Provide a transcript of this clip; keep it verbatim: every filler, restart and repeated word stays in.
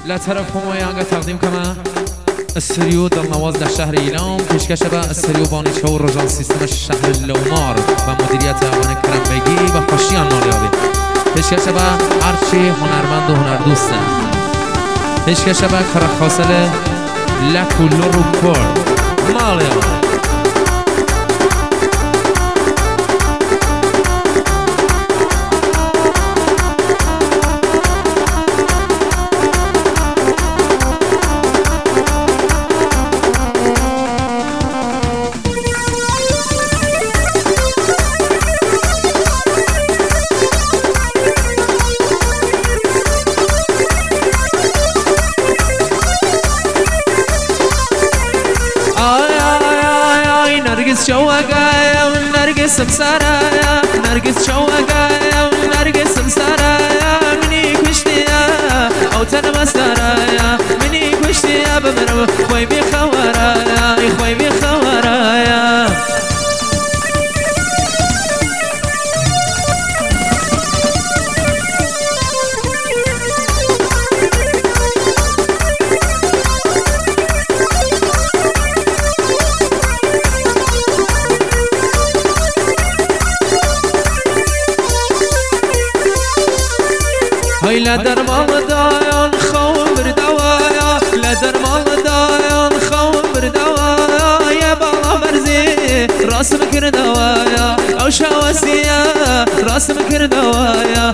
لطرف همای آنگه تقدیم کنم استریو در نواز در شهر ایلام پیشکش به استریو بانیچه و رجان سیستم شهر لومار و مدیریت اوان کرم بگی و خوشیان مالیابی پیشکش به هرچی هنرمند و هنردوسته پیشکش به کرخاصل لکولو رو کرد مالیابی نرگس شوقايا ونرقص بسرايا نرقص شوقايا ونرقص بسرايا مني كشتيا او تنمسرايا مني كشتيا بمرو خوي بخورايا خوي بخورايا هاي لا درمان دايان خوم بردوايا لا درمان دايان خوم بردوايا يا بالا برزي راس مكر دوايا او شواسيا راس مكر دوايا